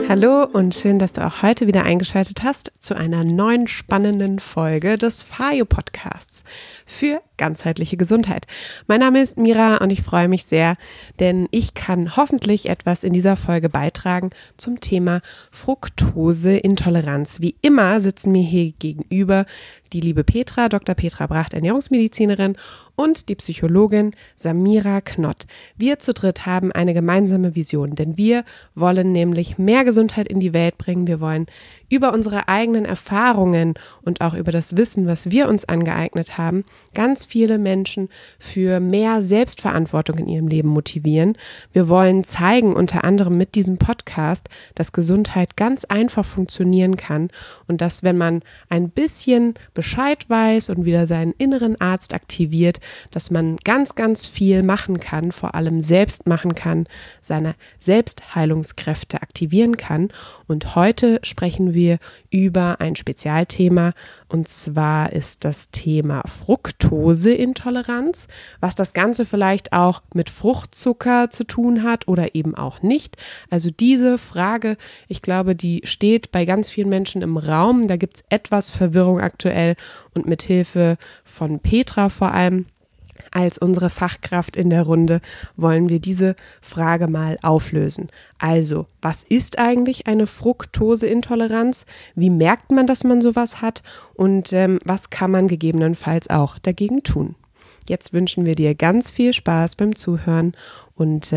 Hallo und schön, dass du auch heute wieder eingeschaltet hast zu einer neuen spannenden Folge des FAYO-Podcasts für ganzheitliche Gesundheit. Mein Name ist Mira und ich freue mich sehr, denn ich kann hoffentlich etwas in dieser Folge beitragen zum Thema Fructoseintoleranz. Wie immer sitzen mir hier gegenüber die liebe Petra, Dr. Petra Bracht, Ernährungsmedizinerin, und die Psychologin Samira Knott. Wir zu dritt haben eine gemeinsame Vision, denn wir wollen nämlich mehr Gesundheit in die Welt bringen. Wir wollen über unsere eigenen Erfahrungen und auch über das Wissen, was wir uns angeeignet haben, ganz viele Menschen für mehr Selbstverantwortung in ihrem Leben motivieren. Wir wollen zeigen, unter anderem mit diesem Podcast, dass Gesundheit ganz einfach funktionieren kann und dass, wenn man ein bisschen Bescheid weiß und wieder seinen inneren Arzt aktiviert, dass man ganz, ganz viel machen kann, vor allem selbst machen kann, seine Selbstheilungskräfte aktivieren kann. Und heute sprechen wir über ein Spezialthema, und zwar ist das Thema Fructoseintoleranz, was das Ganze vielleicht auch mit Fruchtzucker zu tun hat oder eben auch nicht. Also diese Frage, ich glaube, die steht bei ganz vielen Menschen im Raum. Da gibt es etwas Verwirrung aktuell und mit Hilfe von Petra vor allem als unsere Fachkraft in der Runde wollen wir diese Frage mal auflösen. Also, was ist eigentlich eine Fructoseintoleranz? Wie merkt man, dass man sowas hat? Und was kann man gegebenenfalls auch dagegen tun? Jetzt wünschen wir dir ganz viel Spaß beim Zuhören und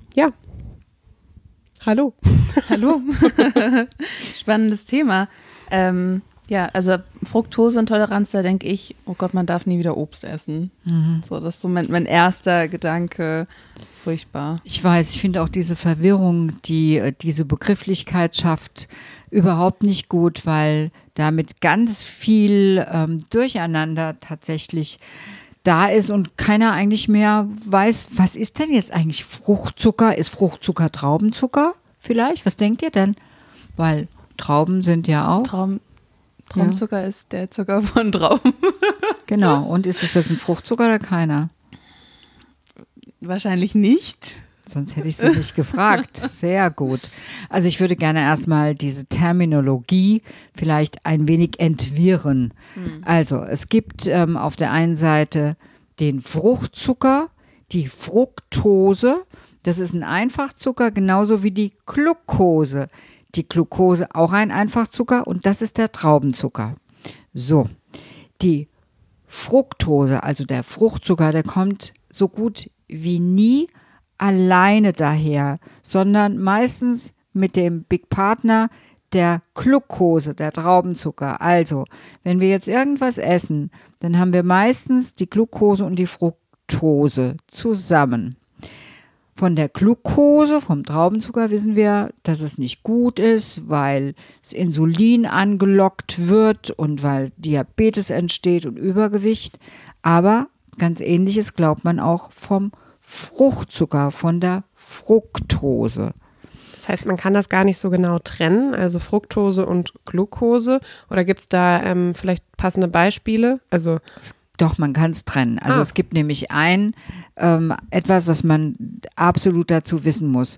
hallo. Hallo. Spannendes Thema. Also Fructoseintoleranz, da denke ich, oh Gott, man darf nie wieder Obst essen. So, das ist so mein erster Gedanke. Furchtbar. Ich weiß, ich finde auch diese Verwirrung, die diese Begrifflichkeit schafft, überhaupt nicht gut, weil damit ganz viel Durcheinander tatsächlich da ist und keiner eigentlich mehr weiß, was ist denn jetzt eigentlich Fruchtzucker? Ist Fruchtzucker Traubenzucker vielleicht? Was denkt ihr denn? Weil Trauben sind ja auch... Traubenzucker ist der Zucker von Trauben. Genau. Und ist es jetzt ein Fruchtzucker oder keiner? Wahrscheinlich nicht. Sonst hätte ich sie nicht gefragt. Sehr gut. Also ich würde gerne erstmal diese Terminologie vielleicht ein wenig entwirren. Also es gibt auf der einen Seite den Fruchtzucker, die Fructose. Das ist ein Einfachzucker, genauso wie die Glucose. Die Glucose auch ein Einfachzucker und das ist der Traubenzucker. So, die Fructose, also der Fruchtzucker, der kommt so gut wie nie alleine daher, sondern meistens mit dem Big Partner der Glucose, der Traubenzucker. Also, wenn wir jetzt irgendwas essen, dann haben wir meistens die Glucose und die Fructose zusammen. Von der Glucose, vom Traubenzucker, wissen wir, dass es nicht gut ist, weil das Insulin angelockt wird und weil Diabetes entsteht und Übergewicht. Aber ganz Ähnliches glaubt man auch vom Fruchtzucker, von der Fructose. Das heißt, man kann das gar nicht so genau trennen, also Fructose und Glucose. Oder gibt es da vielleicht passende Beispiele? Doch, man kann es trennen. Also es gibt nämlich etwas, was man absolut dazu wissen muss.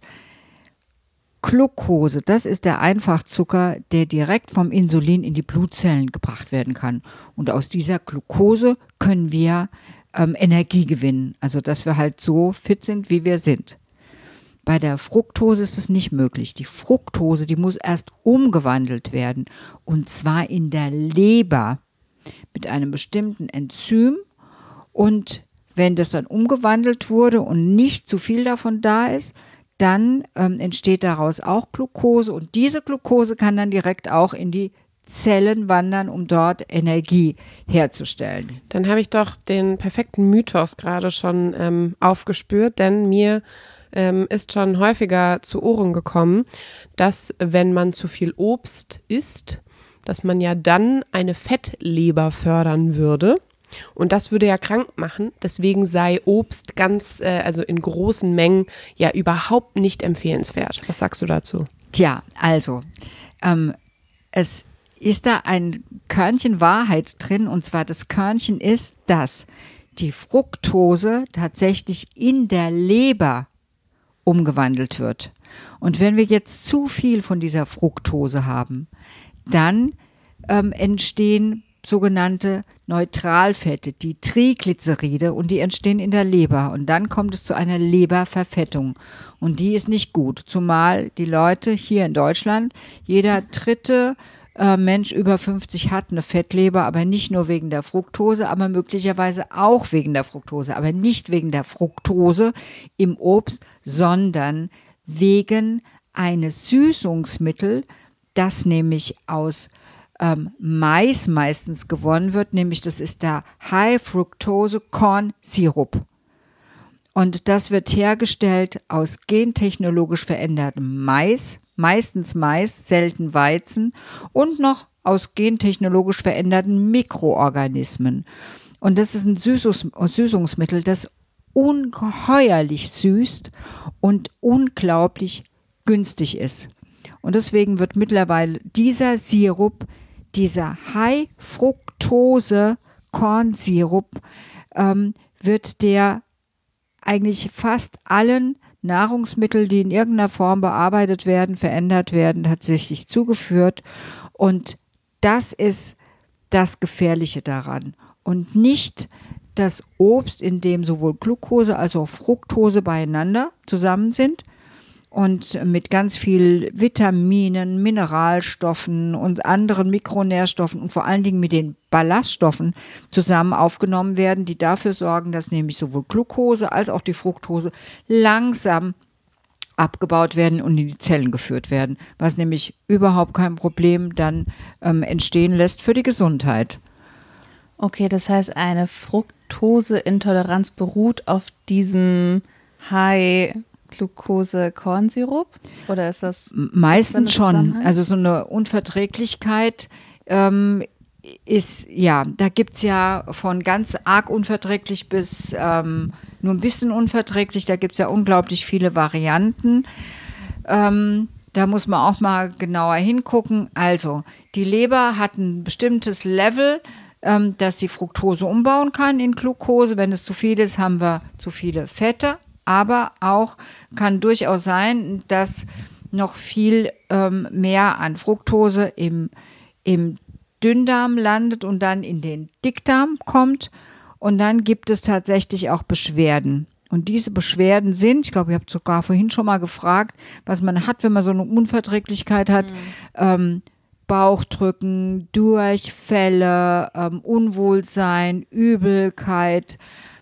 Glucose, das ist der Einfachzucker, der direkt vom Insulin in die Blutzellen gebracht werden kann. Und aus dieser Glucose können wir Energie gewinnen. Also dass wir halt so fit sind, wie wir sind. Bei der Fructose ist es nicht möglich. Die Fructose, die muss erst umgewandelt werden. Und zwar in der Leber mit einem bestimmten Enzym, und wenn das dann umgewandelt wurde und nicht zu viel davon da ist, dann entsteht daraus auch Glucose und diese Glucose kann dann direkt auch in die Zellen wandern, um dort Energie herzustellen. Dann habe ich doch den perfekten Mythos gerade schon aufgespürt, denn mir ist schon häufiger zu Ohren gekommen, dass wenn man zu viel Obst isst, dass man ja dann eine Fettleber fördern würde. Und das würde ja krank machen. Deswegen sei Obst also in großen Mengen ja überhaupt nicht empfehlenswert. Was sagst du dazu? Tja, also es ist da ein Körnchen Wahrheit drin. Und zwar das Körnchen ist, dass die Fructose tatsächlich in der Leber umgewandelt wird. Und wenn wir jetzt zu viel von dieser Fructose haben, dann entstehen sogenannte Neutralfette, die Triglyceride, und die entstehen in der Leber. Und dann kommt es zu einer Leberverfettung. Und die ist nicht gut, zumal die Leute hier in Deutschland, jeder dritte Mensch über 50 hat eine Fettleber, aber nicht nur wegen der Fructose, aber möglicherweise auch wegen der Fructose, aber nicht wegen der Fructose im Obst, sondern wegen eines Süßungsmittels, das nämlich aus Mais meistens gewonnen wird, nämlich das ist der High Fructose Corn Syrup. Und das wird hergestellt aus gentechnologisch verändertem Mais, meistens Mais, selten Weizen und noch aus gentechnologisch veränderten Mikroorganismen. Und das ist ein Süßungsmittel, das ungeheuerlich süßt und unglaublich günstig ist. Und deswegen wird mittlerweile dieser Sirup, dieser High-Fructose-Kornsirup, wird der eigentlich fast allen Nahrungsmitteln, die in irgendeiner Form bearbeitet werden, verändert werden, tatsächlich zugeführt. Und das ist das Gefährliche daran. Und nicht das Obst, in dem sowohl Glucose als auch Fructose beieinander zusammen sind und mit ganz viel Vitaminen, Mineralstoffen und anderen Mikronährstoffen und vor allen Dingen mit den Ballaststoffen zusammen aufgenommen werden, die dafür sorgen, dass nämlich sowohl Glucose als auch die Fructose langsam abgebaut werden und in die Zellen geführt werden, was nämlich überhaupt kein Problem dann entstehen lässt für die Gesundheit. Okay, das heißt, eine Fructoseintoleranz beruht auf diesem High-Glucose-Kornsirup? Oder ist das meistens schon? Also so eine Unverträglichkeit ist, ja, da gibt es ja von ganz arg unverträglich bis nur ein bisschen unverträglich, da gibt es ja unglaublich viele Varianten. Da muss man auch mal genauer hingucken. Also, die Leber hat ein bestimmtes Level, dass die Fructose umbauen kann in Glucose. Wenn es zu viel ist, haben wir zu viele Fette. Aber auch kann durchaus sein, dass noch viel mehr an Fructose im Dünndarm landet und dann in den Dickdarm kommt. Und dann gibt es tatsächlich auch Beschwerden. Und diese Beschwerden sind, ich glaube, ich habe sogar vorhin schon mal gefragt, was man hat, wenn man so eine Unverträglichkeit hat. Bauchdrücken, Durchfälle, Unwohlsein, Übelkeit,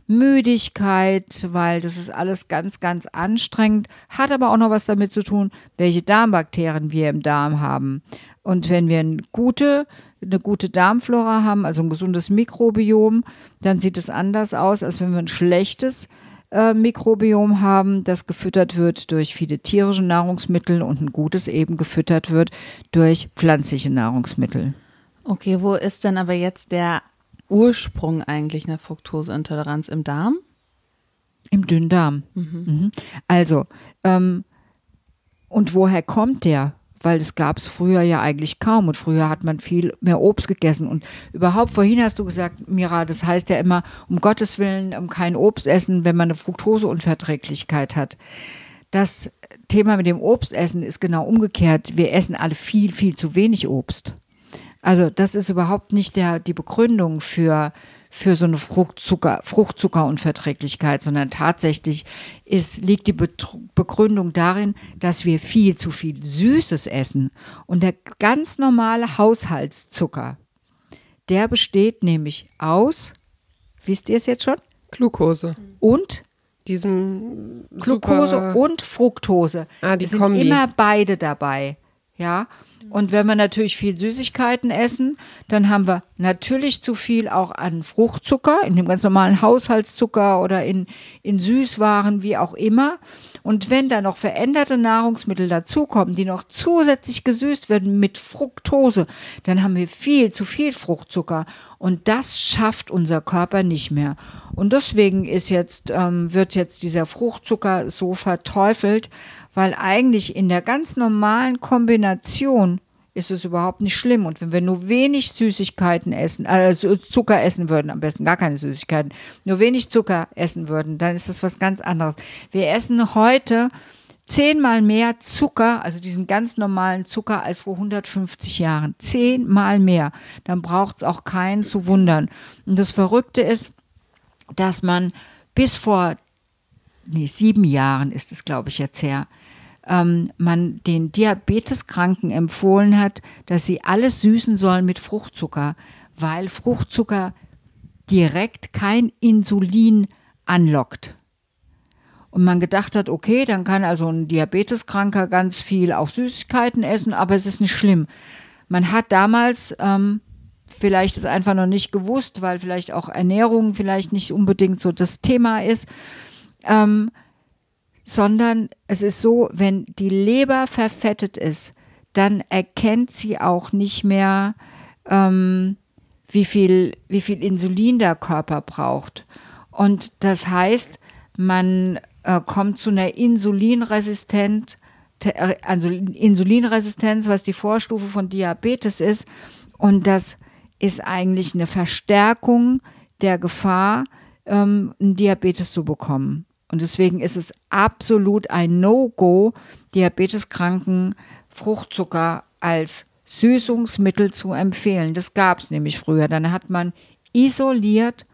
Müdigkeit, weil das ist alles ganz, ganz anstrengend, hat aber auch noch was damit zu tun, welche Darmbakterien wir im Darm haben. Und wenn wir eine gute Darmflora haben, also ein gesundes Mikrobiom, dann sieht es anders aus, als wenn wir ein schlechtes Mikrobiom haben, das gefüttert wird durch viele tierische Nahrungsmittel und ein gutes eben gefüttert wird durch pflanzliche Nahrungsmittel. Okay, wo ist denn aber jetzt der Ursprung eigentlich einer Fructoseintoleranz im Darm? Im Dünndarm. Also, und woher kommt der? Weil das gab es früher ja eigentlich kaum und früher hat man viel mehr Obst gegessen und überhaupt, vorhin hast du gesagt, Mira, das heißt ja immer, um Gottes Willen kein Obst essen, wenn man eine Fructoseunverträglichkeit hat. Das Thema mit dem Obstessen ist genau umgekehrt. Wir essen alle viel, viel zu wenig Obst. Also das ist überhaupt nicht die Begründung für so eine Fruchtzuckerunverträglichkeit, sondern tatsächlich liegt die Begründung darin, dass wir viel zu viel Süßes essen. Und der ganz normale Haushaltszucker, der besteht nämlich aus, wisst ihr es jetzt schon? Glucose. Und? Diesem Glucose und Fructose. Die es sind Kombi. immer beide dabei. Ja. Und wenn wir natürlich viel Süßigkeiten essen, dann haben wir natürlich zu viel auch an Fruchtzucker, in dem ganz normalen Haushaltszucker oder in Süßwaren, wie auch immer. Und wenn da noch veränderte Nahrungsmittel dazukommen, die noch zusätzlich gesüßt werden mit Fructose, dann haben wir viel zu viel Fruchtzucker. Und das schafft unser Körper nicht mehr. Und deswegen wird jetzt dieser Fruchtzucker so verteufelt, weil eigentlich in der ganz normalen Kombination ist es überhaupt nicht schlimm. Und wenn wir nur wenig Süßigkeiten essen, Zucker essen würden, am besten gar keine Süßigkeiten, nur wenig Zucker essen würden, dann ist das was ganz anderes. Wir essen heute 10-mal mehr Zucker, also diesen ganz normalen Zucker als vor 150 Jahren. 10-mal mehr. Dann braucht es auch keinen zu wundern. Und das Verrückte ist, dass man bis vor 7 Jahren ist es, glaube ich, jetzt her, man den Diabeteskranken empfohlen hat, dass sie alles süßen sollen mit Fruchtzucker, weil Fruchtzucker direkt kein Insulin anlockt. Und man gedacht hat, okay, dann kann also ein Diabeteskranker ganz viel auch Süßigkeiten essen, aber es ist nicht schlimm. Man hat damals vielleicht es einfach noch nicht gewusst, weil vielleicht auch Ernährung vielleicht nicht unbedingt so das Thema ist, sondern es ist so, wenn die Leber verfettet ist, dann erkennt sie auch nicht mehr, wie viel Insulin der Körper braucht. Und das heißt, man kommt zu einer Insulinresistenz, was die Vorstufe von Diabetes ist. Und das ist eigentlich eine Verstärkung der Gefahr, einen Diabetes zu bekommen. Und deswegen ist es absolut ein No-Go, Diabeteskranken Fruchtzucker als Süßungsmittel zu empfehlen. Das gab es nämlich früher. Dann hat man isoliert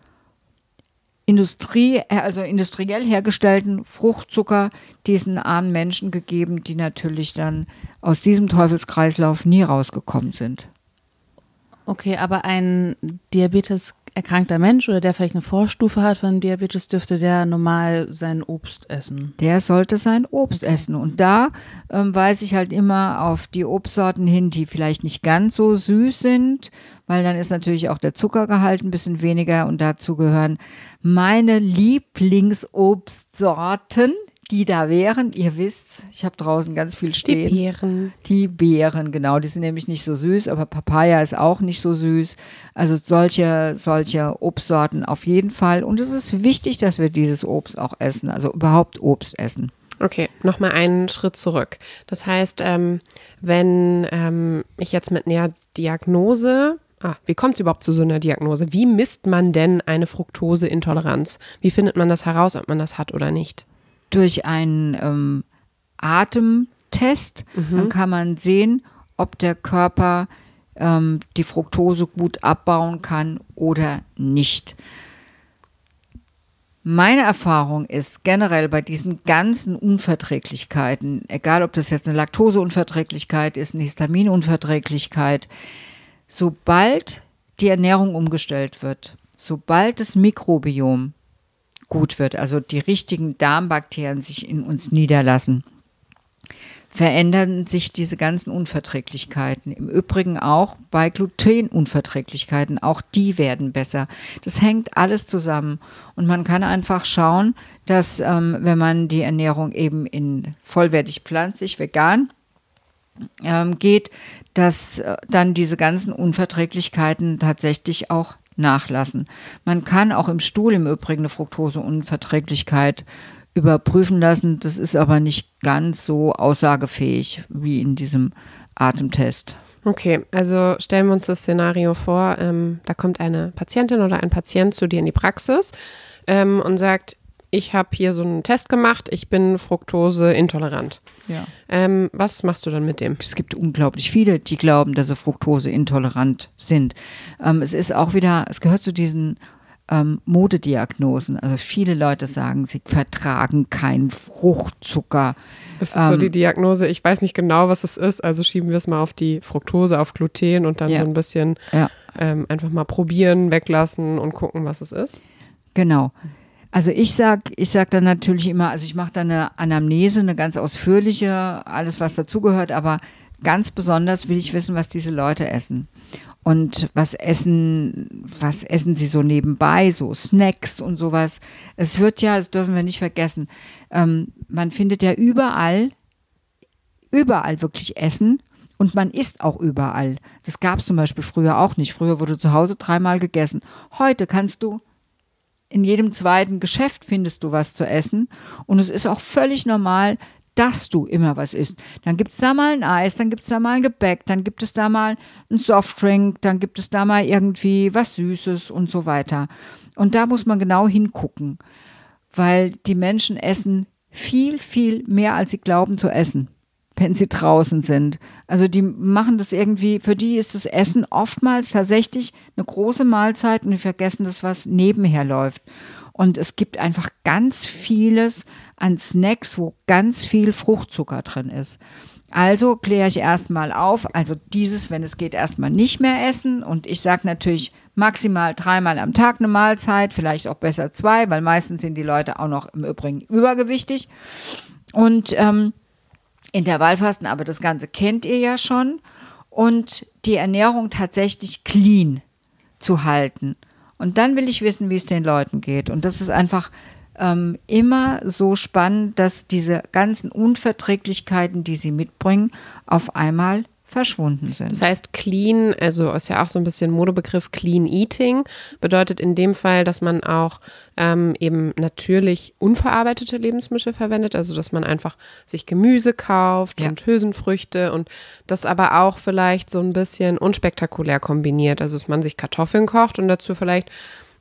industriell hergestellten Fruchtzucker diesen armen Menschen gegeben, die natürlich dann aus diesem Teufelskreislauf nie rausgekommen sind. Okay, aber ein Diabetes-erkrankter Mensch oder der vielleicht eine Vorstufe hat von Diabetes, dürfte der normal sein Obst essen? Der sollte sein Obst essen. Und da weise ich halt immer auf die Obstsorten hin, die vielleicht nicht ganz so süß sind, weil dann ist natürlich auch der Zuckergehalt ein bisschen weniger. Und dazu gehören meine Lieblingsobstsorten, die da wären. Ihr wisst, ich habe draußen ganz viel stehen. Die Beeren, genau. Die sind nämlich nicht so süß, aber Papaya ist auch nicht so süß. Also solche Obstsorten auf jeden Fall. Und es ist wichtig, dass wir dieses Obst auch essen, also überhaupt Obst essen. Okay, nochmal einen Schritt zurück. Das heißt, wenn ich jetzt mit einer Diagnose, wie kommt es überhaupt zu so einer Diagnose? Wie misst man denn eine Fructoseintoleranz? Wie findet man das heraus, ob man das hat oder nicht? Durch einen Atemtest, dann kann man sehen, ob der Körper die Fructose gut abbauen kann oder nicht. Meine Erfahrung ist generell bei diesen ganzen Unverträglichkeiten, egal ob das jetzt eine Laktoseunverträglichkeit ist, eine Histaminunverträglichkeit, sobald die Ernährung umgestellt wird, sobald das Mikrobiom gut wird, also die richtigen Darmbakterien sich in uns niederlassen, verändern sich diese ganzen Unverträglichkeiten. Im Übrigen auch bei Glutenunverträglichkeiten, auch die werden besser. Das hängt alles zusammen und man kann einfach schauen, dass wenn man die Ernährung eben in vollwertig pflanzlich, vegan geht, dass dann diese ganzen Unverträglichkeiten tatsächlich auch nachlassen. Man kann auch im Stuhl im Übrigen eine Fructoseunverträglichkeit überprüfen lassen. Das ist aber nicht ganz so aussagefähig wie in diesem Atemtest. Okay, also stellen wir uns das Szenario vor, da kommt eine Patientin oder ein Patient zu dir in die Praxis und sagt, ich habe hier so einen Test gemacht, ich bin fructoseintolerant. Ja. Was machst du dann mit dem? Es gibt unglaublich viele, die glauben, dass sie fructoseintolerant sind. Es ist auch wieder, es gehört zu diesen Modediagnosen. Also viele Leute sagen, sie vertragen keinen Fruchtzucker. Das ist so die Diagnose, ich weiß nicht genau, was es ist, also schieben wir es mal auf die Fructose, auf Gluten und dann so ein bisschen einfach mal probieren, weglassen und gucken, was es ist. Genau. Also ich sag dann natürlich immer, also ich mache da eine Anamnese, eine ganz ausführliche, alles was dazugehört, aber ganz besonders will ich wissen, was diese Leute essen. Und was essen sie so nebenbei, so Snacks und sowas. Es wird ja, das dürfen wir nicht vergessen, man findet ja überall wirklich Essen und man isst auch überall. Das gab es zum Beispiel früher auch nicht. Früher wurde zu Hause 3-mal gegessen. Heute kannst du in jedem zweiten Geschäft findest du was zu essen und es ist auch völlig normal, dass du immer was isst. Dann gibt es da mal ein Eis, dann gibt es da mal ein Gebäck, dann gibt es da mal ein Softdrink, dann gibt es da mal irgendwie was Süßes und so weiter. Und da muss man genau hingucken, weil die Menschen essen viel, viel mehr, als sie glauben zu essen, wenn sie draußen sind. Also die machen das irgendwie, für die ist das Essen oftmals tatsächlich eine große Mahlzeit und die vergessen das, was nebenher läuft. Und es gibt einfach ganz vieles an Snacks, wo ganz viel Fruchtzucker drin ist. Also kläre ich erstmal auf, also dieses, wenn es geht, erstmal nicht mehr essen. Und ich sage natürlich maximal 3-mal am Tag eine Mahlzeit, vielleicht auch besser 2, weil meistens sind die Leute auch noch im Übrigen übergewichtig. Und Intervallfasten, aber das Ganze kennt ihr ja schon. Und die Ernährung tatsächlich clean zu halten. Und dann will ich wissen, wie es den Leuten geht. Und das ist einfach immer so spannend, dass diese ganzen Unverträglichkeiten, die sie mitbringen, auf einmal verschwunden sind. Das heißt, clean, also ist ja auch so ein bisschen Modebegriff, Clean Eating, bedeutet in dem Fall, dass man auch eben natürlich unverarbeitete Lebensmittel verwendet, also dass man einfach sich Gemüse kauft und Hülsenfrüchte und das aber auch vielleicht so ein bisschen unspektakulär kombiniert, also dass man sich Kartoffeln kocht und dazu vielleicht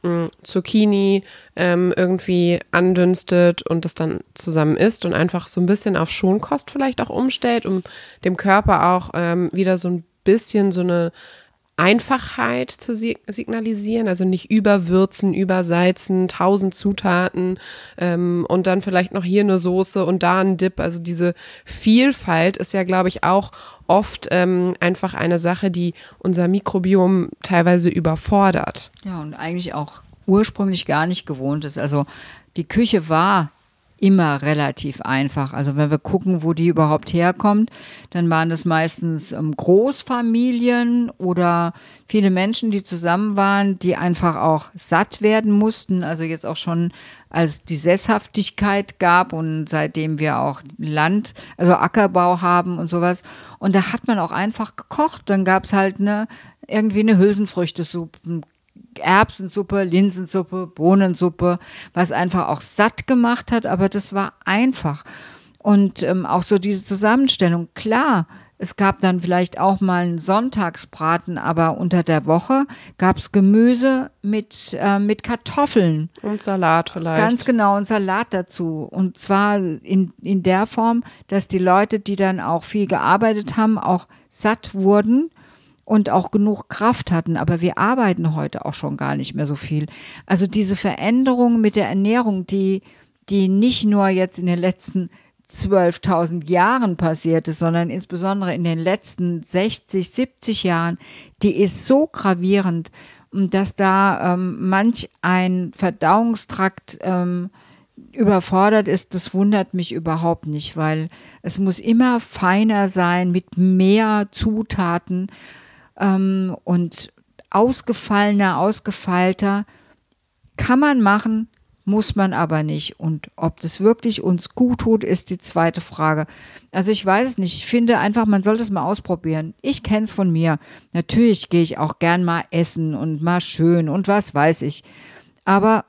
Zucchini irgendwie andünstet und das dann zusammen isst und einfach so ein bisschen auf Schonkost vielleicht auch umstellt, um dem Körper auch wieder so ein bisschen so eine Einfachheit zu signalisieren, also nicht überwürzen, übersalzen, 1000 Zutaten und dann vielleicht noch hier eine Soße und da ein Dip. Also diese Vielfalt ist ja, glaube ich, auch oft einfach eine Sache, die unser Mikrobiom teilweise überfordert. Ja, und eigentlich auch ursprünglich gar nicht gewohnt ist. Also die Küche war immer relativ einfach. Also wenn wir gucken, wo die überhaupt herkommt, dann waren das meistens Großfamilien oder viele Menschen, die zusammen waren, die einfach auch satt werden mussten. Also jetzt auch schon, als die Sesshaftigkeit gab und seitdem wir auch Land, also Ackerbau haben und sowas. Und da hat man auch einfach gekocht. Dann gab es halt irgendwie eine Hülsenfrüchtesuppe, Erbsensuppe, Linsensuppe, Bohnensuppe, was einfach auch satt gemacht hat, aber das war einfach. Und auch so diese Zusammenstellung, klar, es gab dann vielleicht auch mal einen Sonntagsbraten, aber unter der Woche gab es Gemüse mit Kartoffeln. Und Salat vielleicht. Ganz genau, und Salat dazu. Und zwar in der Form, dass die Leute, die dann auch viel gearbeitet haben, auch satt wurden und auch genug Kraft hatten. Aber wir arbeiten heute auch schon gar nicht mehr so viel. Also diese Veränderung mit der Ernährung, die nicht nur jetzt in den letzten 12.000 Jahren passiert ist, sondern insbesondere in den letzten 60, 70 Jahren, die ist so gravierend, dass da manch ein Verdauungstrakt überfordert ist, das wundert mich überhaupt nicht, weil es muss immer feiner sein, mit mehr Zutaten und ausgefeilter kann man machen, muss man aber nicht. Und ob das wirklich uns gut tut, ist die zweite Frage. Also ich weiß es nicht. Ich finde einfach, man sollte es mal ausprobieren. Ich kenne es von mir. Natürlich gehe ich auch gern mal essen und mal schön und was weiß ich. Aber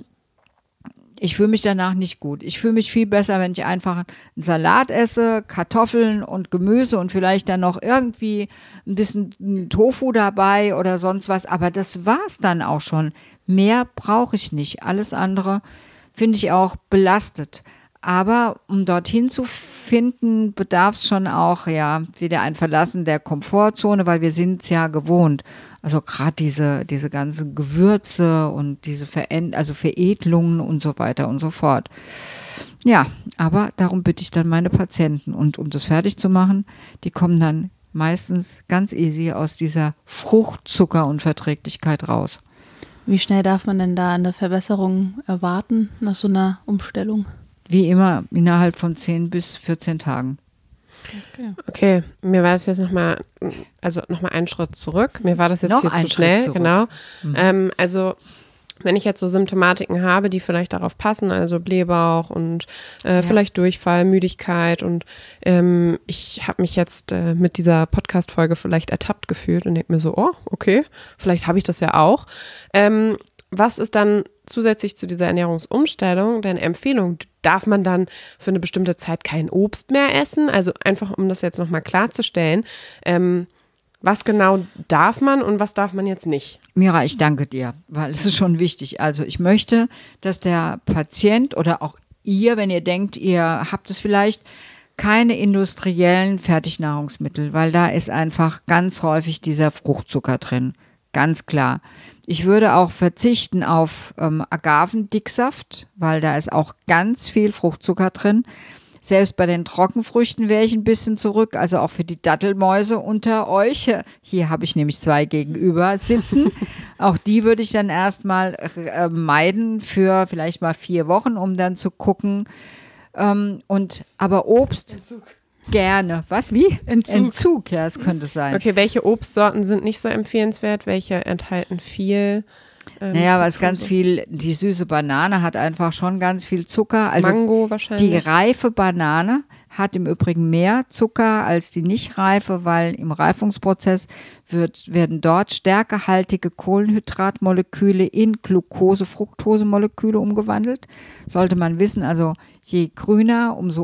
ich fühle mich danach nicht gut. Ich fühle mich viel besser, wenn ich einfach einen Salat esse, Kartoffeln und Gemüse und vielleicht dann noch irgendwie ein bisschen Tofu dabei oder sonst was. Aber das war's dann auch schon. Mehr brauche ich nicht. Alles andere finde ich auch belastet. Aber um dorthin zu finden, bedarf es schon auch wieder ein Verlassen der Komfortzone, weil wir sind es ja gewohnt. Also gerade diese ganzen Gewürze und diese Veredelungen und so weiter und so fort. Ja, aber darum bitte ich dann meine Patienten. Und um das fertig zu machen, die kommen dann meistens ganz easy aus dieser Fruchtzuckerunverträglichkeit raus. Wie schnell darf man denn da eine Verbesserung erwarten nach so einer Umstellung? Wie immer innerhalb von 10 bis 14 Tagen. Okay, mir war das jetzt nochmal einen Schritt zurück. Mir war das jetzt hier zu schnell, genau. Also wenn ich jetzt so Symptomatiken habe, die vielleicht darauf passen, also Blähbauch und vielleicht Durchfall, Müdigkeit und ich habe mich jetzt mit dieser Podcast-Folge vielleicht ertappt gefühlt und denke mir so, oh, okay, vielleicht habe ich das ja auch. Was ist dann zusätzlich zu dieser Ernährungsumstellung deine Empfehlung? Darf man dann für eine bestimmte Zeit kein Obst mehr essen? Also einfach, um das jetzt nochmal klarzustellen, was genau darf man und was darf man jetzt nicht? Mira, ich danke dir, weil es ist schon wichtig. Also ich möchte, dass der Patient oder auch wenn ihr denkt, ihr habt es vielleicht, keine industriellen Fertignahrungsmittel, weil da ist einfach ganz häufig dieser Fruchtzucker drin. Ganz klar. Ich würde auch verzichten auf Agavendicksaft, weil da ist auch ganz viel Fruchtzucker drin. Selbst bei den Trockenfrüchten wäre ich ein bisschen zurück, also auch für die Dattelmäuse unter euch. Hier habe ich nämlich 2 gegenüber sitzen. Auch die würde ich dann erstmal meiden für vielleicht mal 4 Wochen, um dann zu gucken. Aber Obst gerne. Was, wie? Entzug, ja, es könnte sein. Okay, welche Obstsorten sind nicht so empfehlenswert? Welche enthalten viel? Naja, was ganz viel, die süße Banane hat einfach schon ganz viel Zucker. Also Mango wahrscheinlich. Die reife Banane hat im Übrigen mehr Zucker als die nicht reife, weil im Reifungsprozess werden dort stärkehaltige Kohlenhydratmoleküle in Glucose-Fructose-Moleküle umgewandelt. Sollte man wissen, also je grüner, umso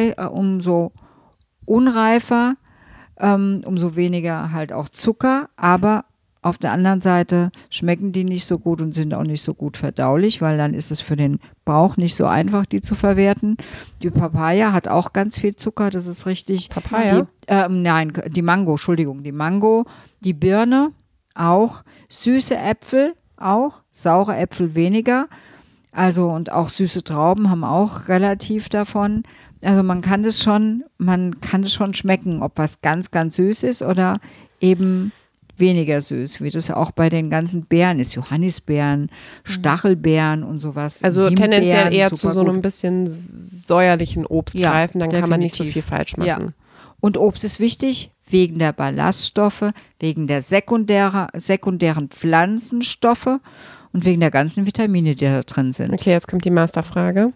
unreifer, umso weniger halt auch Zucker, aber auf der anderen Seite schmecken die nicht so gut und sind auch nicht so gut verdaulich, weil dann ist es für den Bauch nicht so einfach, die zu verwerten. Die Papaya hat auch ganz viel Zucker, das ist richtig. Papaya? Die Mango, Entschuldigung. Die Mango, die Birne auch, süße Äpfel auch, saure Äpfel weniger. Also und auch süße Trauben haben auch relativ davon. Also man kann das schon schmecken, ob was ganz, ganz süß ist oder eben weniger süß, wie das auch bei den ganzen Beeren ist. Johannisbeeren, Stachelbeeren und sowas. Also Himbeeren, tendenziell eher zu so gut. einem bisschen säuerlichen Obst greifen, dann kann man nicht so viel falsch machen. Ja. Und Obst ist wichtig wegen der Ballaststoffe, wegen der sekundären Pflanzenstoffe und wegen der ganzen Vitamine, die da drin sind. Okay, jetzt kommt die Masterfrage.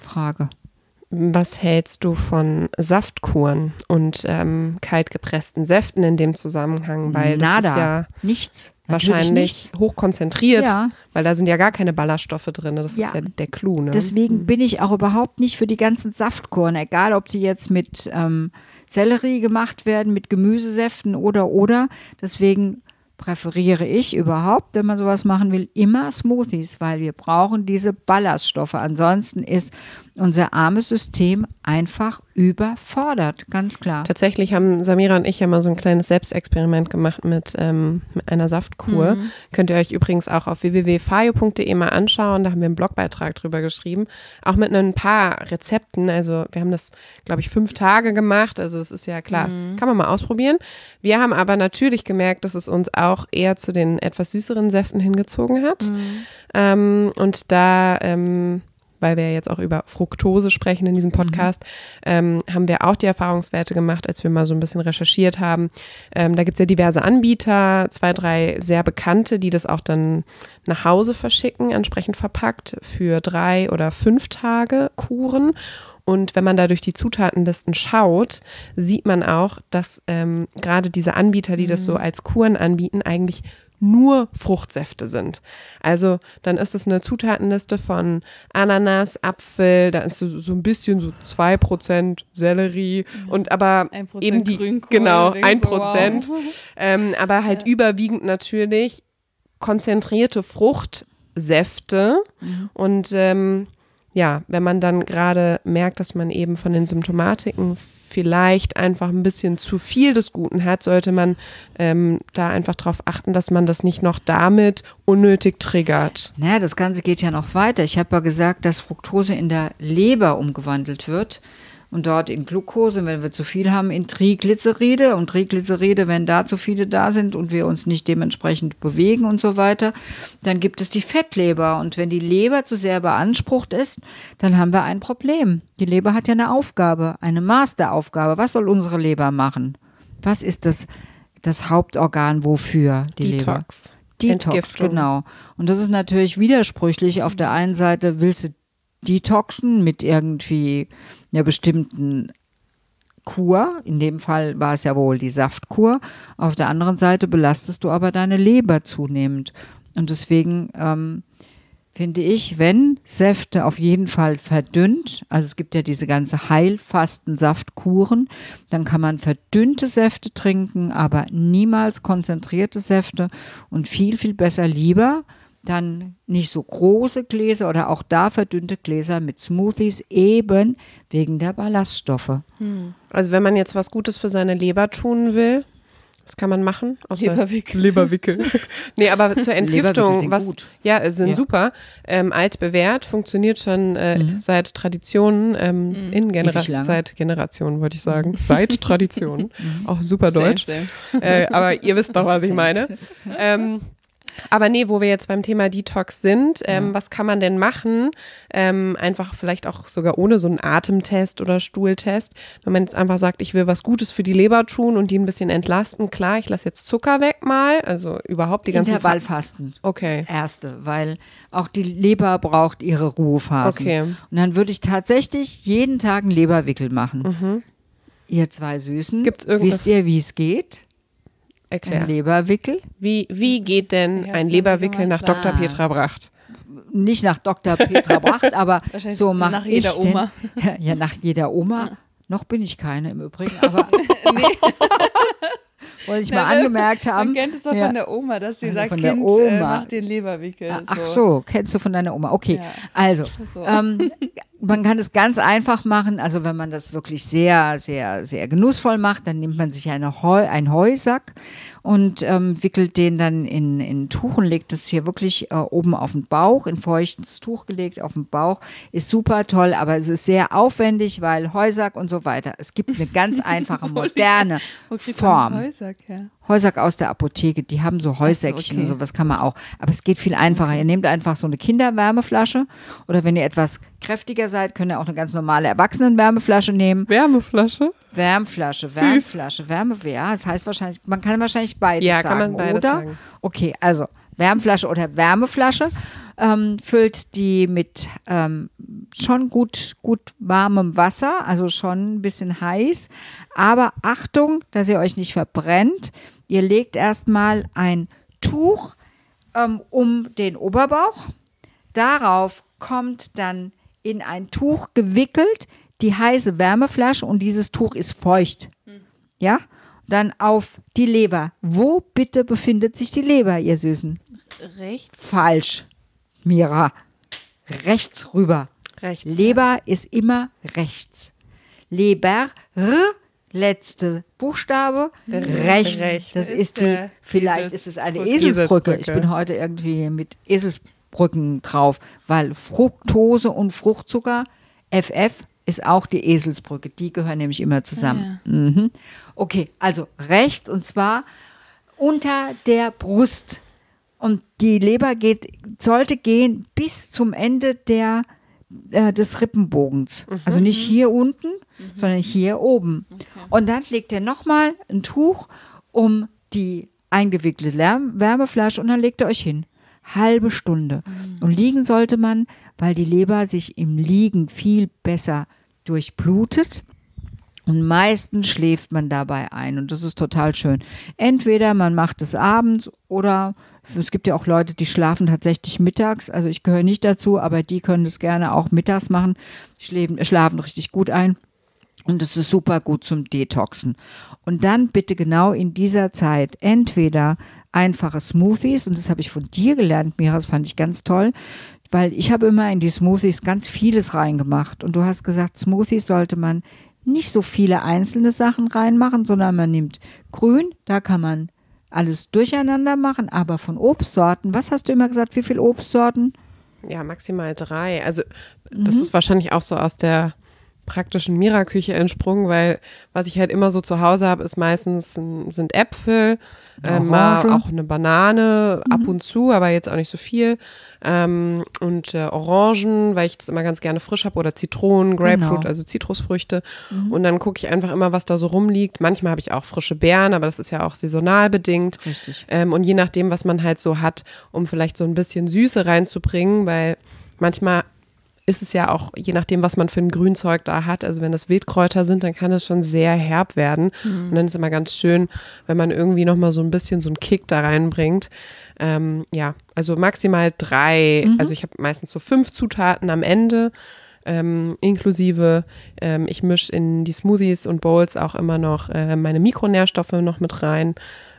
Was hältst du von Saftkuren und kaltgepressten Säften in dem Zusammenhang? Weil das ist ja nichts. wahrscheinlich hochkonzentriert, weil da sind ja gar keine Ballaststoffe drin. Das ist ja der Clou. Ne? Deswegen bin ich auch überhaupt nicht für die ganzen Saftkuren, egal ob die jetzt mit Sellerie gemacht werden, mit Gemüsesäften oder. Deswegen präferiere ich überhaupt, wenn man sowas machen will, immer Smoothies, weil wir brauchen diese Ballaststoffe. Ansonsten ist unser armes System einfach überfordert, ganz klar. Tatsächlich haben Samira und ich ja mal so ein kleines Selbstexperiment gemacht mit einer Saftkur. Könnt ihr euch übrigens auch auf www.fayo.de mal anschauen. Da haben wir einen Blogbeitrag drüber geschrieben. Auch mit ein paar Rezepten. Also wir haben das, glaube ich, 5 Tage gemacht. Also das ist ja klar, kann man mal ausprobieren. Wir haben aber natürlich gemerkt, dass es uns auch eher zu den etwas süßeren Säften hingezogen hat. Und da weil wir jetzt auch über Fructose sprechen in diesem Podcast, haben wir auch die Erfahrungswerte gemacht, als wir mal so ein bisschen recherchiert haben. Da gibt es ja diverse Anbieter, 2, 3 sehr bekannte, die das auch dann nach Hause verschicken, entsprechend verpackt für 3 oder 5 Tage Kuren. Und wenn man da durch die Zutatenlisten schaut, sieht man auch, dass gerade diese Anbieter, die das so als Kuren anbieten, eigentlich nur Fruchtsäfte sind. Also dann ist es eine Zutatenliste von Ananas, Apfel, da ist so ein bisschen so 2% Sellerie und aber 1% eben die, Grünkohl, genau, denkst 1%. du, wow. Aber halt überwiegend natürlich konzentrierte Fruchtsäfte und ja, wenn man dann gerade merkt, dass man eben von den Symptomatiken vielleicht einfach ein bisschen zu viel des Guten hat, sollte man da einfach darauf achten, dass man das nicht noch damit unnötig triggert. Naja, das Ganze geht ja noch weiter. Ich habe ja gesagt, dass Fructose in der Leber umgewandelt wird und dort in Glucose, wenn wir zu viel haben, in Triglyceride. Und Triglyceride, wenn da zu viele da sind und wir uns nicht dementsprechend bewegen und so weiter, dann gibt es die Fettleber. Und wenn die Leber zu sehr beansprucht ist, dann haben wir ein Problem. Die Leber hat ja eine Aufgabe, eine Masteraufgabe. Was soll unsere Leber machen? Was ist das Hauptorgan wofür? Die Leber? Detox, genau. Und das ist natürlich widersprüchlich. Auf der einen Seite willst du detoxen mit irgendwie einer bestimmten Kur. In dem Fall war es ja wohl die Saftkur. Auf der anderen Seite belastest du aber deine Leber zunehmend. Und deswegen finde ich, wenn Säfte auf jeden Fall verdünnt, also es gibt ja diese ganze Heilfasten-Saftkuren, dann kann man verdünnte Säfte trinken, aber niemals konzentrierte Säfte und viel, viel besser lieber dann nicht so große Gläser oder auch da verdünnte Gläser mit Smoothies, eben wegen der Ballaststoffe. Also wenn man jetzt was Gutes für seine Leber tun will, was kann man machen? Leberwickel. Nee, aber zur Entgiftung, sind gut. Ja, sind super. Altbewährt, funktioniert schon seit Traditionen, Ewig lange. seit Generationen, wollte ich sagen. Seit Traditionen. Auch super deutsch. Aber ihr wisst doch, was ich meine. Aber nee, wo wir jetzt beim Thema Detox sind, was kann man denn machen? Einfach vielleicht auch sogar ohne so einen Atemtest oder Stuhltest. Wenn man jetzt einfach sagt, ich will was Gutes für die Leber tun und die ein bisschen entlasten. Klar, ich lasse jetzt Zucker weg mal, also überhaupt die ganzen Intervallfasten. Okay. Erste, weil auch die Leber braucht ihre Ruhephasen. Okay. Und dann würde ich tatsächlich jeden Tag einen Leberwickel machen. Ihr zwei Süßen, Gibt's irgendwas- wisst ihr, wie es geht? Erklär. Ein Leberwickel? Wie geht denn ein Leberwickel nach Dr. Petra Bracht? Nicht nach Dr. Petra Bracht, aber Wahrscheinlich so mache nach ich jeder denn- Oma. Ja, nach jeder Oma. Noch bin ich keine im Übrigen, aber wollte ich mal angemerkt haben. Man kennt es doch Ja. von der Oma, dass sie sagt, Von der Kind, Oma. mach den Leberwickel. Ach so, kennst du von deiner Oma? Okay, Ja. also So. man kann es ganz einfach machen. Also wenn man das wirklich sehr, sehr, sehr genussvoll macht, dann nimmt man sich einen Heusack und wickelt den dann in ein Tuch und legt es hier wirklich oben auf den Bauch, in feuchtes Tuch gelegt auf den Bauch. Ist super toll, aber es ist sehr aufwendig, weil Heusack und so weiter. Es gibt eine ganz einfache, moderne Wo kriegt Form. man Heusack her? Heusack aus der Apotheke, die haben so Heusäckchen okay. und sowas kann man auch. Aber es geht viel einfacher. Ihr nehmt einfach so eine Kinderwärmeflasche oder wenn ihr etwas kräftiger seid, könnt ihr auch eine ganz normale Erwachsenenwärmeflasche nehmen. Wärmeflasche? Wärmflasche. Ja, das heißt wahrscheinlich, man kann wahrscheinlich beides Ja, sagen, kann man beides oder? sagen. Okay, also Wärmflasche oder Wärmeflasche. Füllt die mit schon gut warmem Wasser, also schon ein bisschen heiß. Aber Achtung, dass ihr euch nicht verbrennt. Ihr legt erstmal ein Tuch um den Oberbauch. Darauf kommt dann in ein Tuch gewickelt die heiße Wärmeflasche und dieses Tuch ist feucht. Ja? Dann auf die Leber. Wo bitte befindet sich die Leber, ihr Süßen? Rechts. Falsch, Mira. Rechts rüber. Rechts. Leber ist immer rechts. Leber, letzte Buchstabe, rechts. rechts. Das Ist ist die, der vielleicht ist es eine Eselsbrücke. Eselsbrücke. Ich bin heute irgendwie mit Eselsbrücken drauf, weil Fructose und Fruchtzucker, FF, ist auch die Eselsbrücke. Die gehören nämlich immer zusammen. Mhm. Okay, also rechts und zwar unter der Brust. Und die Leber sollte gehen bis zum Ende des Rippenbogens. Also nicht hier unten, sondern hier oben. Und dann legt er nochmal ein Tuch um die eingewickelte Wärmeflasche und dann legt er euch hin. Halbe Stunde. Und liegen sollte man, weil die Leber sich im Liegen viel besser durchblutet. Und meistens schläft man dabei ein und das ist total schön. Entweder man macht es abends oder es gibt ja auch Leute, die schlafen tatsächlich mittags. Also ich gehöre nicht dazu, aber die können das gerne auch mittags machen. Die schlafen richtig gut ein und es ist super gut zum Detoxen. Und dann bitte genau in dieser Zeit entweder einfache Smoothies und das habe ich von dir gelernt, Mira, das fand ich ganz toll. Weil ich habe immer in die Smoothies ganz vieles reingemacht. Und du hast gesagt, Smoothies sollte man nicht so viele einzelne Sachen reinmachen, sondern man nimmt Grün, da kann man alles durcheinander machen. Aber von Obstsorten, was hast du immer gesagt, wie viele Obstsorten? Ja, maximal 3. Also das ist wahrscheinlich auch so aus der praktischen Mira-Küche entsprungen, weil was ich halt immer so zu Hause habe, ist meistens sind Äpfel, mal Orange. auch eine Banane, ab und zu, aber jetzt auch nicht so viel. Und Orangen, weil ich das immer ganz gerne frisch habe, oder Zitronen, Grapefruit, Genau. also Zitrusfrüchte. Und dann gucke ich einfach immer, was da so rumliegt. Manchmal habe ich auch frische Beeren, aber das ist ja auch saisonal bedingt. Richtig. Und je nachdem, was man halt so hat, um vielleicht so ein bisschen Süße reinzubringen, weil manchmal ist es ja auch, je nachdem, was man für ein Grünzeug da hat, also wenn das Wildkräuter sind, dann kann es schon sehr herb werden. Und dann ist immer ganz schön, wenn man irgendwie nochmal so ein bisschen so einen Kick da reinbringt. Ja, also maximal 3, also ich habe meistens so 5 Zutaten am Ende, inklusive, ich mische in die Smoothies und Bowls auch immer noch meine Mikronährstoffe noch mit rein.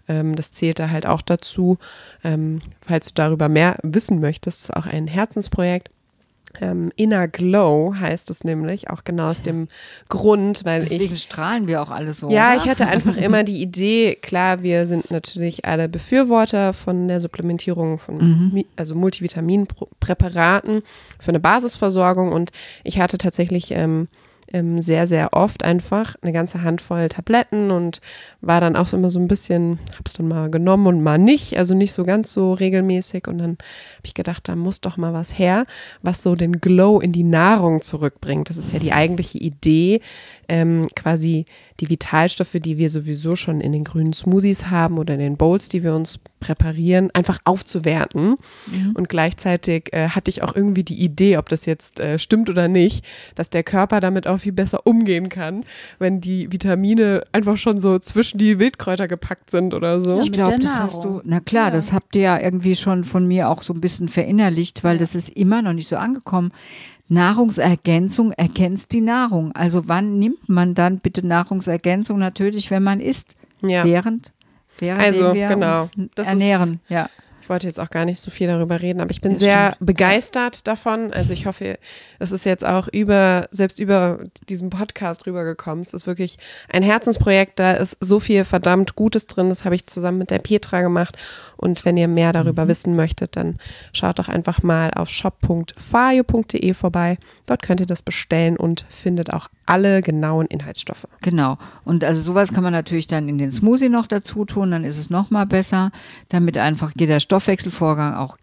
Das zählt da halt auch dazu. Falls du darüber mehr wissen möchtest, ist auch ein Herzensprojekt. Inner Glow heißt es nämlich, auch genau aus dem Grund, weil deswegen strahlen wir auch alle so. Ja, oder? ich hatte einfach immer die Idee, klar, wir sind natürlich alle Befürworter von der Supplementierung von also Multivitaminpräparaten für eine Basisversorgung und ich hatte tatsächlich sehr, sehr oft einfach eine ganze Handvoll Tabletten und war dann auch immer so ein bisschen, hab's dann mal genommen und mal nicht, also nicht so ganz so regelmäßig und dann habe ich gedacht, da muss doch mal was her, was so den Glow in die Nahrung zurückbringt. Das ist ja die eigentliche Idee, quasi die Vitalstoffe, die wir sowieso schon in den grünen Smoothies haben oder in den Bowls, die wir uns präparieren, einfach aufzuwerten. Und gleichzeitig hatte ich auch irgendwie die Idee, ob das jetzt stimmt oder nicht, dass der Körper damit auch viel besser umgehen kann, wenn die Vitamine einfach schon so zwischen die Wildkräuter gepackt sind oder so. Ja, Ich glaube, mit der das hast Nahrung. du, na klar, das habt ihr ja irgendwie schon von mir auch so ein bisschen verinnerlicht, weil das ist immer noch nicht so angekommen. Nahrungsergänzung ergänzt die Nahrung. Also wann nimmt man dann bitte Nahrungsergänzung? Natürlich, wenn man isst, Ja. während Also, wir genau. uns Das ernähren. Ja. Ich wollte jetzt auch gar nicht so viel darüber reden, aber ich bin Das sehr stimmt. begeistert davon. Also ich hoffe, es ist jetzt auch selbst über diesen Podcast rübergekommen. Es ist wirklich ein Herzensprojekt, da ist so viel verdammt Gutes drin. Das habe ich zusammen mit der Petra gemacht. Und wenn ihr mehr darüber wissen möchtet, dann schaut doch einfach mal auf shop.fayo.de vorbei. Dort könnt ihr das bestellen und findet auch alle genauen Inhaltsstoffe. Genau. Und also sowas kann man natürlich dann in den Smoothie noch dazu tun, dann ist es noch mal besser, damit einfach jeder Stoffwechselvorgang auch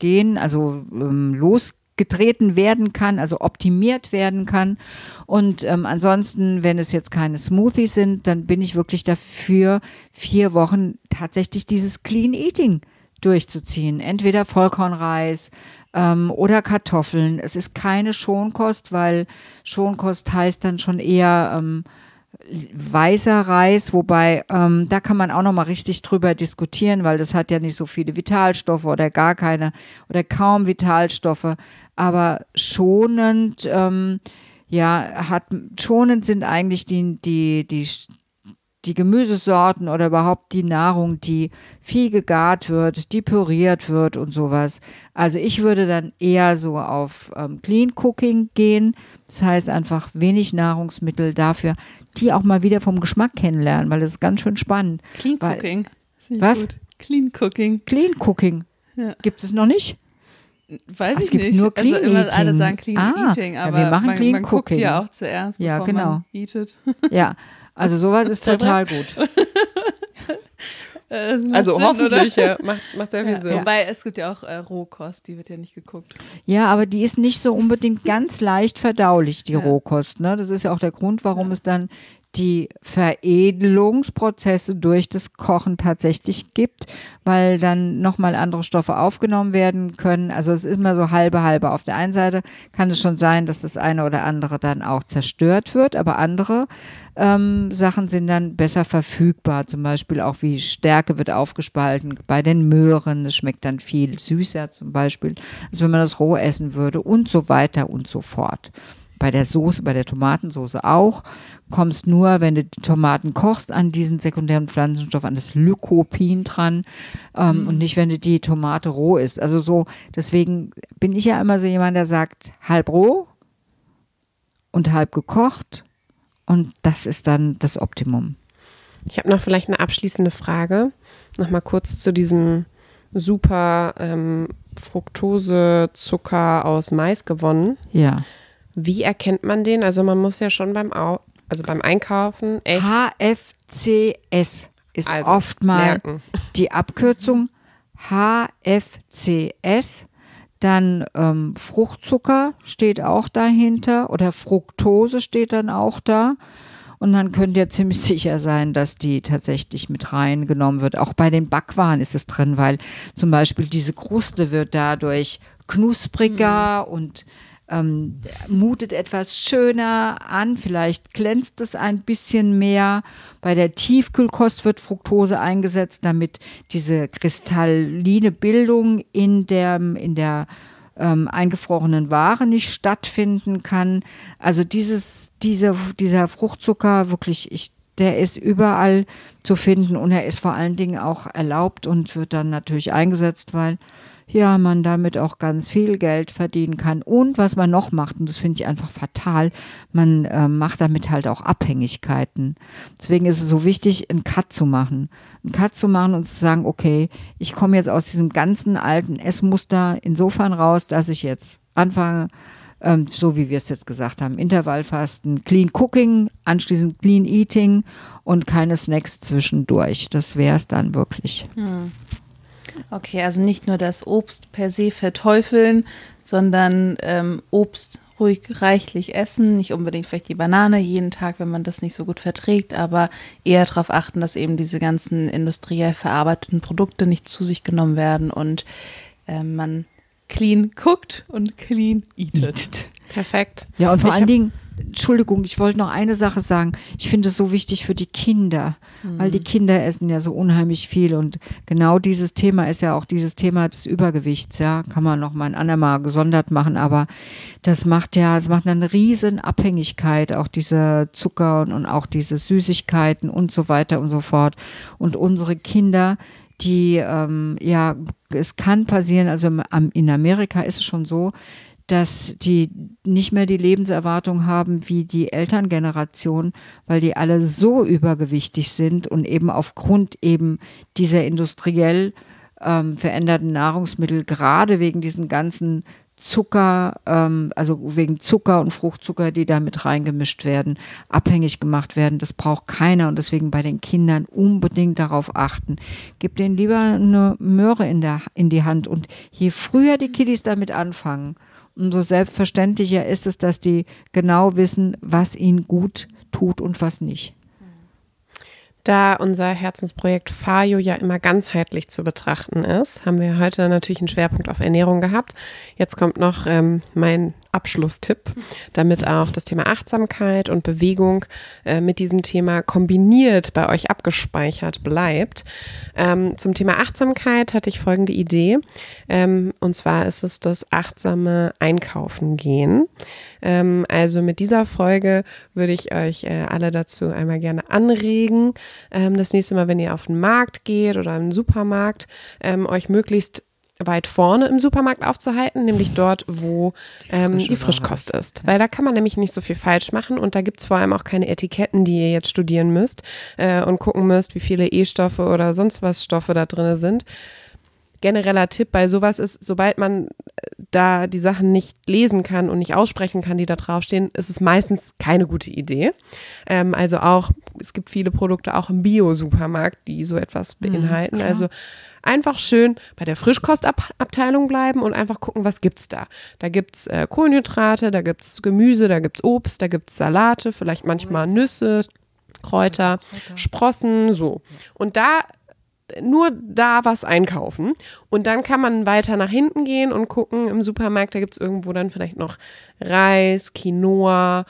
losgetreten werden kann, also optimiert werden kann. Und ansonsten, wenn es jetzt keine Smoothies sind, dann bin ich wirklich dafür, 4 Wochen tatsächlich dieses Clean Eating durchzuziehen. Entweder Vollkornreis oder Kartoffeln. Es ist keine Schonkost, weil Schonkost heißt dann schon eher weißer Reis, wobei da kann man auch noch mal richtig drüber diskutieren, weil das hat ja nicht so viele Vitalstoffe oder gar keine oder kaum Vitalstoffe, aber schonend schonend sind eigentlich die Gemüsesorten oder überhaupt die Nahrung, die viel gegart wird, die püriert wird und sowas. Also ich würde dann eher so auf Clean Cooking gehen. Das heißt einfach wenig Nahrungsmittel dafür, die auch mal wieder vom Geschmack kennenlernen, weil das ist ganz schön spannend. Clean Weil- Cooking. Was? Gut. Clean Cooking. Clean Cooking. Ja. Gibt es noch nicht? Weiß Es ich gibt nicht. nur Clean also immer Eating. alle sagen Clean Eating, ja, aber wir machen Clean man guckt Cooking. ja auch zuerst, Ja, bevor genau. man eatet. Ja, also sowas ist total gut. Das macht Also Sinn, hoffentlich, oder? ja, macht sehr viel Sinn. Wobei, es gibt ja auch Rohkost, die wird ja nicht geguckt. Ja, aber die ist nicht so unbedingt ganz leicht verdaulich, die Rohkost. Ne? Das ist ja auch der Grund, warum es dann die Veredelungsprozesse durch das Kochen tatsächlich gibt, weil dann nochmal andere Stoffe aufgenommen werden können. Also es ist immer so halbe. Auf der einen Seite kann es schon sein, dass das eine oder andere dann auch zerstört wird, aber andere Sachen sind dann besser verfügbar. Zum Beispiel auch wie Stärke wird aufgespalten bei den Möhren. Es schmeckt dann viel süßer zum Beispiel, als wenn man das roh essen würde und so weiter und so fort. Bei der Soße, bei der Tomatensoße auch, kommst nur, wenn du die Tomaten kochst, an diesen sekundären Pflanzenstoff, an das Lycopin dran und nicht, wenn du die Tomate roh isst. Also so, deswegen bin ich ja immer so jemand, der sagt, halb roh und halb gekocht und das ist dann das Optimum. Ich habe noch vielleicht eine abschließende Frage. Nochmal kurz zu diesem super Fructosezucker aus Mais gewonnen. Ja. Wie erkennt man den? Also man muss ja schon beim Einkaufen echt HFCS ist Also, oft mal merken. die Abkürzung HFCS. Dann Fruchtzucker steht auch dahinter oder Fructose steht dann auch da. Und dann könnt ihr ziemlich sicher sein, dass die tatsächlich mit reingenommen wird. Auch bei den Backwaren ist es drin, weil zum Beispiel diese Kruste wird dadurch knuspriger und mutet etwas schöner an, vielleicht glänzt es ein bisschen mehr. Bei der Tiefkühlkost wird Fructose eingesetzt, damit diese kristalline Bildung in der eingefrorenen Ware nicht stattfinden kann. Also dieser Fruchtzucker, wirklich, der ist überall zu finden und er ist vor allen Dingen auch erlaubt und wird dann natürlich eingesetzt, weil ja, man damit auch ganz viel Geld verdienen kann. Und was man noch macht, und das finde ich einfach fatal, man macht damit halt auch Abhängigkeiten. Deswegen ist es so wichtig, einen Cut zu machen. Einen Cut zu machen und zu sagen, okay, ich komme jetzt aus diesem ganzen alten Essmuster insofern raus, dass ich jetzt anfange, so wie wir es jetzt gesagt haben, Intervallfasten, Clean Cooking, anschließend Clean Eating und keine Snacks zwischendurch. Das wäre es dann wirklich. Okay, also nicht nur das Obst per se verteufeln, sondern Obst ruhig reichlich essen, nicht unbedingt vielleicht die Banane jeden Tag, wenn man das nicht so gut verträgt, aber eher darauf achten, dass eben diese ganzen industriell verarbeiteten Produkte nicht zu sich genommen werden und man clean guckt und clean eatet. Perfekt. Ja, und vor allen Dingen, Entschuldigung, ich wollte noch eine Sache sagen. Ich finde es so wichtig für die Kinder, weil die Kinder essen ja so unheimlich viel und genau dieses Thema ist ja auch dieses Thema des Übergewichts, ja, kann man noch mal ein andermal gesondert machen, aber es macht eine riesen Abhängigkeit, auch diese Zucker und auch diese Süßigkeiten und so weiter und so fort. Und unsere Kinder, die, es kann passieren, also in Amerika ist es schon so, dass die nicht mehr die Lebenserwartung haben wie die Elterngeneration, weil die alle so übergewichtig sind und eben aufgrund eben dieser industriell veränderten Nahrungsmittel, gerade wegen diesen ganzen Zucker, also wegen Zucker und Fruchtzucker, die da mit reingemischt werden, abhängig gemacht werden. Das braucht keiner und deswegen bei den Kindern unbedingt darauf achten. Gib denen lieber eine Möhre in die Hand und je früher die Kiddies damit anfangen, umso selbstverständlicher ist es, dass die genau wissen, was ihnen gut tut und was nicht. Da unser Herzensprojekt FAJO ja immer ganzheitlich zu betrachten ist, haben wir heute natürlich einen Schwerpunkt auf Ernährung gehabt. Jetzt kommt noch mein Abschlusstipp, damit auch das Thema Achtsamkeit und Bewegung mit diesem Thema kombiniert bei euch abgespeichert bleibt. Zum Thema Achtsamkeit hatte ich folgende Idee, und zwar ist es das achtsame Einkaufen gehen. Also mit dieser Folge würde ich euch alle dazu einmal gerne anregen, das nächste Mal, wenn ihr auf den Markt geht oder im Supermarkt, euch möglichst weit vorne im Supermarkt aufzuhalten, nämlich dort, wo die Frischkost ist. Weil da kann man nämlich nicht so viel falsch machen und da gibt es vor allem auch keine Etiketten, die ihr jetzt studieren müsst und gucken müsst, wie viele E-Stoffe oder sonst was Stoffe da drin sind. Genereller Tipp bei sowas ist, sobald man da die Sachen nicht lesen kann und nicht aussprechen kann, die da draufstehen, ist es meistens keine gute Idee. Also auch, es gibt viele Produkte auch im Bio-Supermarkt, die so etwas beinhalten. Also einfach schön bei der Frischkostabteilung bleiben und einfach gucken, was gibt's da. Da gibt's Kohlenhydrate, da gibt's Gemüse, da gibt's Obst, da gibt's Salate, vielleicht manchmal Nüsse, Kräuter, Sprossen, so. Und nur da was einkaufen und dann kann man weiter nach hinten gehen und gucken im Supermarkt, da gibt es irgendwo dann vielleicht noch Reis, Quinoa,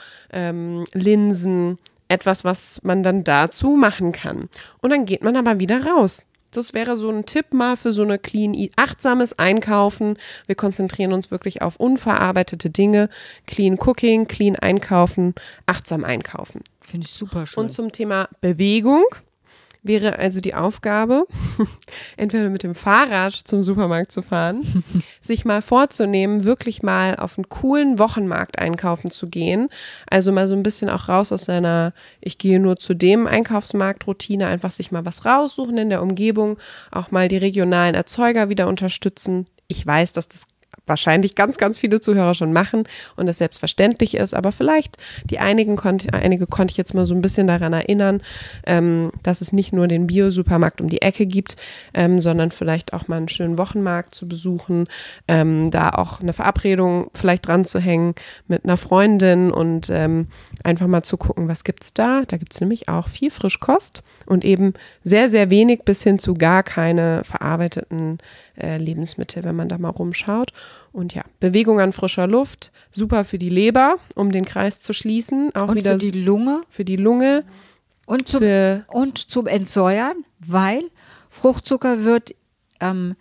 Linsen, etwas, was man dann dazu machen kann. Und dann geht man aber wieder raus. Das wäre so ein Tipp mal für so eine achtsames Einkaufen. Wir konzentrieren uns wirklich auf unverarbeitete Dinge, Clean Cooking, Clean Einkaufen, achtsam einkaufen. Finde ich super schön. Und zum Thema Bewegung wäre also die Aufgabe, entweder mit dem Fahrrad zum Supermarkt zu fahren, sich mal vorzunehmen, wirklich mal auf einen coolen Wochenmarkt einkaufen zu gehen. Also mal so ein bisschen auch raus aus seiner, ich gehe nur zu dem Einkaufsmarkt-Routine, einfach sich mal was raussuchen in der Umgebung, auch mal die regionalen Erzeuger wieder unterstützen. Ich weiß, dass das wahrscheinlich ganz, ganz viele Zuhörer schon machen und es selbstverständlich ist, aber vielleicht einige konnte ich jetzt mal so ein bisschen daran erinnern, dass es nicht nur den Bio-Supermarkt um die Ecke gibt, sondern vielleicht auch mal einen schönen Wochenmarkt zu besuchen, da auch eine Verabredung vielleicht dran zu hängen mit einer Freundin und einfach mal zu gucken, was gibt's da. Da gibt's nämlich auch viel Frischkost und eben sehr, sehr wenig bis hin zu gar keine verarbeiteten Lebensmittel, wenn man da mal rumschaut. Und ja, Bewegung an frischer Luft, super für die Leber, um den Kreis zu schließen. Auch und wieder für die Lunge. Für die Lunge. Und zum Entsäuern, weil Fruchtzucker wird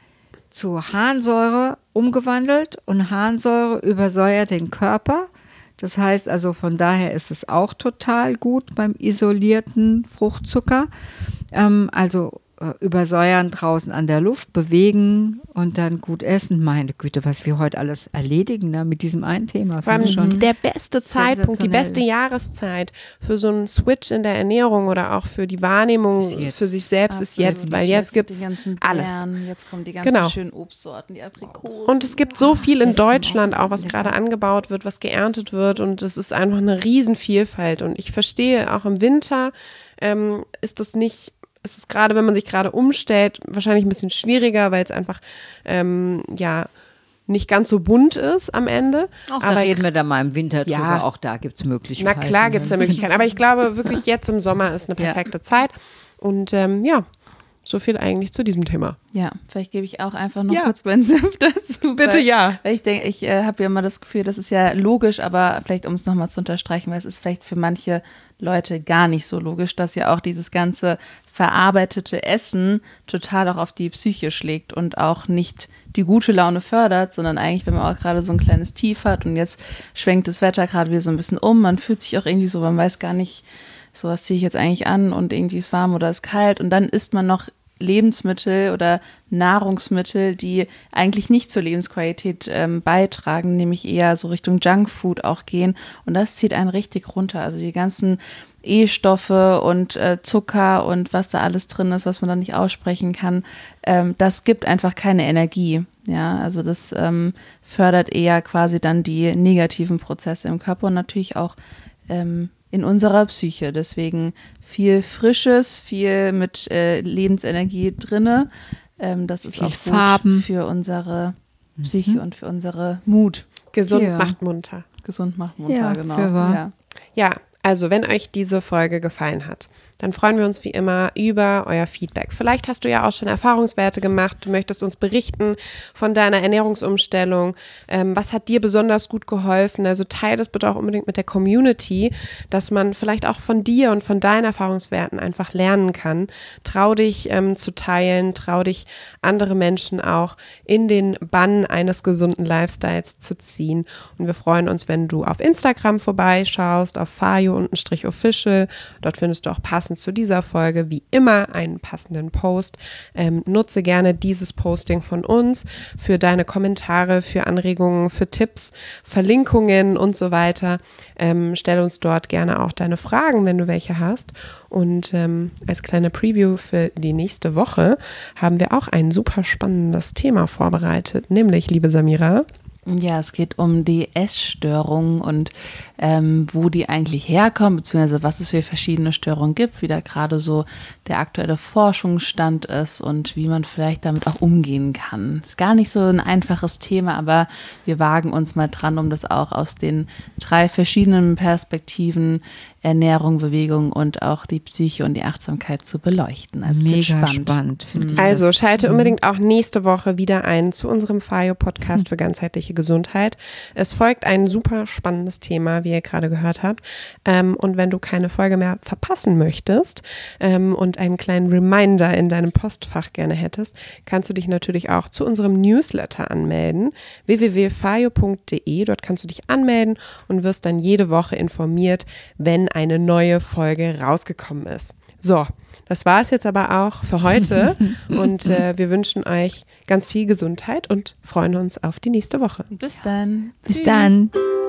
zu Harnsäure umgewandelt und Harnsäure übersäuert den Körper. Das heißt also, von daher ist es auch total gut beim isolierten Fruchtzucker. Also übersäuern draußen an der Luft, bewegen und dann gut essen. Meine Güte, was wir heute alles erledigen, ne, mit diesem einen Thema. Vor allem schon der beste Zeitpunkt, die beste Jahreszeit für so einen Switch in der Ernährung oder auch für die Wahrnehmung für sich selbst ist jetzt, weil jetzt gibt es alles. Jetzt kommen die ganzen schönen Obstsorten, die Aprikosen. Und es gibt so viel in Deutschland auch, was gerade angebaut wird, was geerntet wird und es ist einfach eine Riesenvielfalt und ich verstehe, auch im Winter ist das nicht. Es ist gerade, wenn man sich gerade umstellt, wahrscheinlich ein bisschen schwieriger, weil es einfach nicht ganz so bunt ist am Ende. Aber reden wir da mal im Winter drüber, auch da gibt es Möglichkeiten. Na klar gibt es da Möglichkeiten, aber ich glaube wirklich jetzt im Sommer ist eine perfekte Zeit und so viel eigentlich zu diesem Thema. Ja, vielleicht gebe ich auch einfach noch kurz meinen Senf dazu. Bitte, ja. Weil ich denke, ich habe ja immer das Gefühl, das ist ja logisch, aber vielleicht, um es nochmal zu unterstreichen, weil es ist vielleicht für manche Leute gar nicht so logisch, dass ja auch dieses ganze verarbeitete Essen total auch auf die Psyche schlägt und auch nicht die gute Laune fördert, sondern eigentlich, wenn man auch gerade so ein kleines Tief hat und jetzt schwenkt das Wetter gerade wieder so ein bisschen um, man fühlt sich auch irgendwie so, man weiß gar nicht, so was ziehe ich jetzt eigentlich an und irgendwie ist warm oder ist kalt und dann isst man noch Lebensmittel oder Nahrungsmittel, die eigentlich nicht zur Lebensqualität beitragen, nämlich eher so Richtung Junkfood auch gehen und das zieht einen richtig runter, also die ganzen E-Stoffe und Zucker und was da alles drin ist, was man dann nicht aussprechen kann, das gibt einfach keine Energie, ja, also das fördert eher quasi dann die negativen Prozesse im Körper und natürlich auch in unserer Psyche. Deswegen viel Frisches, viel mit Lebensenergie drinne. Das ist viel auch gut Farben für unsere Psyche und für unsere Mut. Gesund macht munter. Gesund macht munter, genau. Für wahr. Ja, also wenn euch diese Folge gefallen hat, dann freuen wir uns wie immer über euer Feedback. Vielleicht hast du ja auch schon Erfahrungswerte gemacht, du möchtest uns berichten von deiner Ernährungsumstellung. Was hat dir besonders gut geholfen? Also teile das bitte auch unbedingt mit der Community, dass man vielleicht auch von dir und von deinen Erfahrungswerten einfach lernen kann. Trau dich zu teilen, trau dich andere Menschen auch in den Bann eines gesunden Lifestyles zu ziehen. Und wir freuen uns, wenn du auf Instagram vorbeischaust, auf fayo_official. Dort findest du auch passend zu dieser Folge wie immer einen passenden Post. Nutze gerne dieses Posting von uns für deine Kommentare, für Anregungen, für Tipps, Verlinkungen und so weiter. Stell uns dort gerne auch deine Fragen, wenn du welche hast. Und als kleine Preview für die nächste Woche haben wir auch ein super spannendes Thema vorbereitet, nämlich, liebe Samira, ja, es geht um die Essstörungen und wo die eigentlich herkommen, beziehungsweise was es für verschiedene Störungen gibt, wie da gerade so der aktuelle Forschungsstand ist und wie man vielleicht damit auch umgehen kann. Ist gar nicht so ein einfaches Thema, aber wir wagen uns mal dran, um das auch aus den 3 verschiedenen Perspektiven Ernährung, Bewegung und auch die Psyche und die Achtsamkeit zu beleuchten. Also mega spannend finde ich. Also schalte unbedingt auch nächste Woche wieder ein zu unserem FAYO-Podcast für ganzheitliche Gesundheit. Es folgt ein super spannendes Thema, wie ihr gerade gehört habt. Und wenn du keine Folge mehr verpassen möchtest und einen kleinen Reminder in deinem Postfach gerne hättest, kannst du dich natürlich auch zu unserem Newsletter anmelden, www.fayo.de. Dort kannst du dich anmelden und wirst dann jede Woche informiert, wenn eine neue Folge rausgekommen ist. So, das war es jetzt aber auch für heute und wir wünschen euch ganz viel Gesundheit und freuen uns auf die nächste Woche. Bis dann. Bis dann.